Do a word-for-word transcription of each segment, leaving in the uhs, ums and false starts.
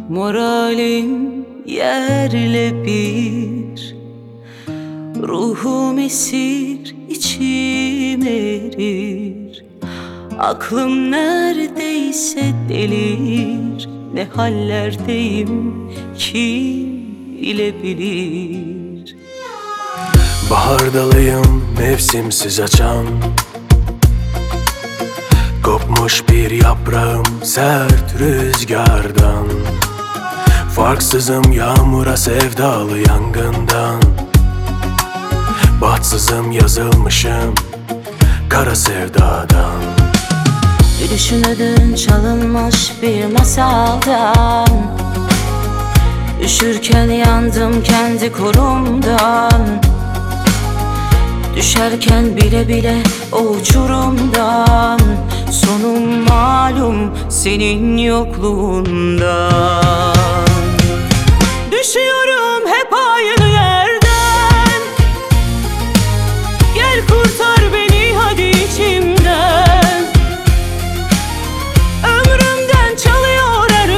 Moralim yerle bir, ruhum esir, içim erir. Aklım neredeyse delir, ne hallerdeyim kim bilebilir. Bahar dalıyım mevsimsiz açan, kopmuş bir yaprağım sert rüzgardan. Farksızım yağmura sevdalı yangından, bahtsızım yazılmışım kara sevdadan. Gülüşün ödün çalınmış bir masaldan, üşürken yandım kendi korumdan. Düşerken bile bile o uçurumdan, sonum malum senin yokluğundan. Düşüyorum hep aynı yerden, gel kurtar beni hadi içimden. Ömrümden çalıyor her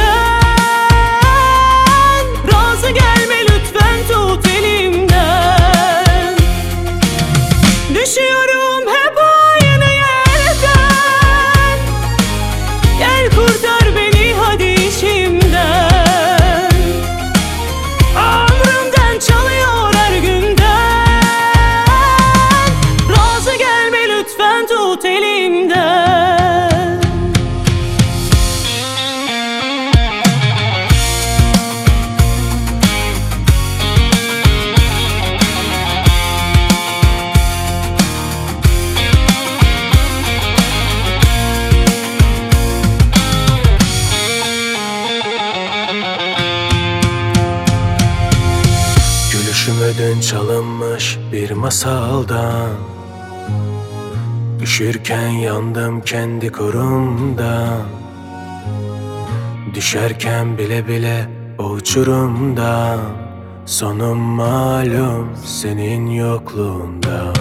günden, razı gelme lütfen tut elimden. Düşüyorum hep aynı yerden, gel kurtar beni hadi içimden. Ömrümden çalıyor her günden, razı gelme lütfen tut elimden. Gülüşüm ödün çalınmış bir masaldan, üşürken yandım kendi korumdan. Düşerken bile bile o uçurumdan, sonum malum senin yokluğunda.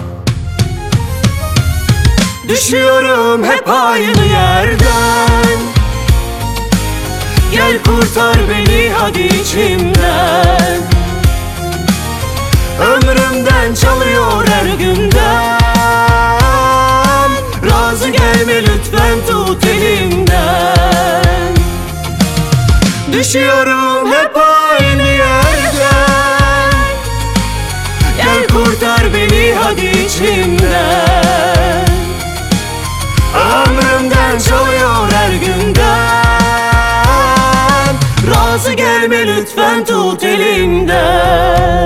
Düşüyorum hep aynı yerden, gel kurtar beni hadi içimden. Ömrümden çalıyor her günden, razı gelme lütfen tut elimden. Düşüyorum hep aynı yerden, gel kurtar beni hadi içimden. Ömrümden çalıyor her günden, razı gelme lütfen tut elimden.